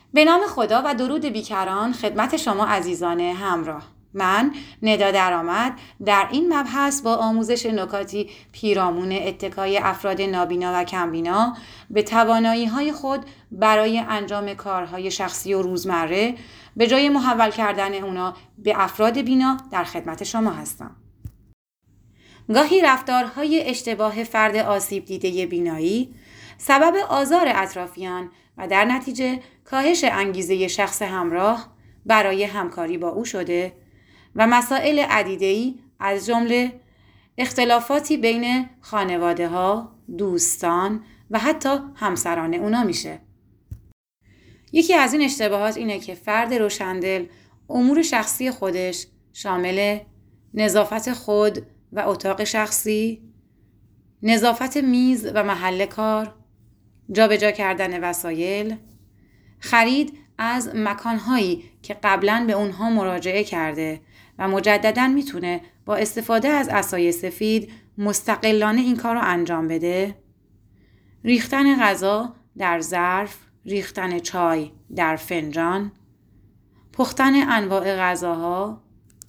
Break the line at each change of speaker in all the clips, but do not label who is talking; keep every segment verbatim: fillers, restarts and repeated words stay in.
به نام خدا و درود بیکران خدمت شما عزیزان همراه. من ندا درآمد در این مبحث با آموزش نکاتی پیرامون اتکای افراد نابینا و کمبینا به توانایی‌های خود برای انجام کارهای شخصی و روزمره به جای محول کردن اونا به افراد بینا در خدمت شما هستم. گاهی رفتارهای اشتباه فرد آسیب دیده بینایی سبب آزار اطرافیان و در نتیجه کاهش انگیزه شخص همراه برای همکاری با او شده و مسائل عدیده‌ای از جمله اختلافاتی بین خانواده‌ها، دوستان و حتی همسران اونا میشه. یکی از این اشتباهات اینه که فرد روشندل امور شخصی خودش شامل نظافت خود و اتاق شخصی، نظافت میز و محل کار، جابجا کردن وسایل، خرید از مکانهایی که قبلاً به اونها مراجعه کرده و مجدداً میتونه با استفاده از عصای سفید مستقلانه این کار رو انجام بده، ریختن غذا در ظرف، ریختن چای در فنجان، پختن انواع غذاها،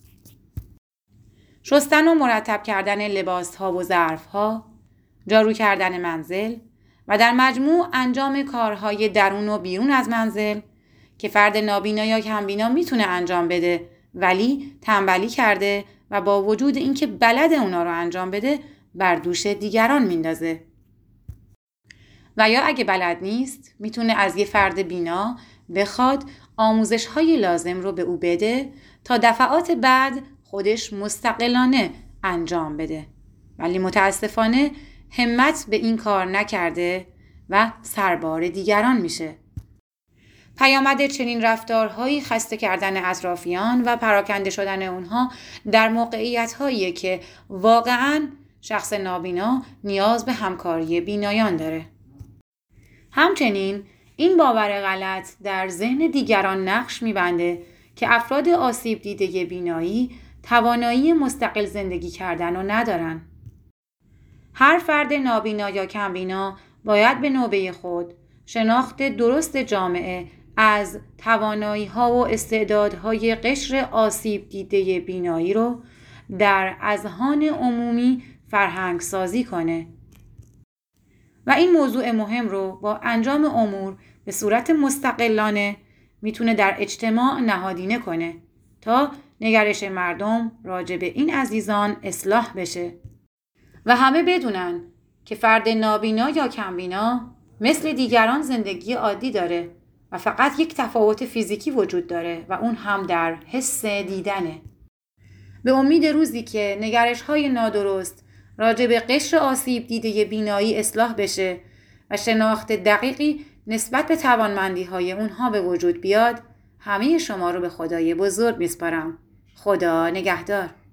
شستن و مرتب کردن لباس‌ها و ظرف‌ها، جارو کردن منزل و در مجموع انجام کارهای درون و بیرون از منزل که فرد نابینا یا کمبینا میتونه انجام بده ولی تنبلی کرده و با وجود اینکه بلد اونا رو انجام بده بر دوش دیگران میندازه. و یا اگه بلد نیست میتونه از یه فرد بینا بخواد آموزش‌های لازم رو به او بده تا دفعات بعد خودش مستقلانه انجام بده، ولی متاسفانه همت به این کار نکرده و سربار دیگران میشه. پیامد چنین رفتارهایی خسته کردن اطرافیان و پراکنده شدن اونها در موقعیت‌هایی که واقعاً شخص نابینا نیاز به همکاری بینایان داره. همچنین این باور غلط در ذهن دیگران نقش می‌بنده که افراد آسیب دیده بینایی توانایی مستقل زندگی کردن رو ندارن. هر فرد نابینا یا کمبینا باید به نوبه خود شناخت درست جامعه از توانایی‌ها و استعدادهای قشر آسیب دیده بینایی رو در اذهان عمومی فرهنگ سازی کنه و این موضوع مهم رو با انجام امور به صورت مستقلانه میتونه در اجتماع نهادینه کنه تا نگرش مردم راجع به این عزیزان اصلاح بشه و همه بدونن که فرد نابینا یا کمبینا مثل دیگران زندگی عادی داره و فقط یک تفاوت فیزیکی وجود داره و اون هم در حس دیدنه. به امید روزی که نگرش‌های نادرست راجع به قشر آسیب دیده بینایی اصلاح بشه و شناخت دقیقی نسبت به توانمندی‌های اونها به وجود بیاد، همه شما رو به خدای بزرگ میسپارم. خدا نگهدار.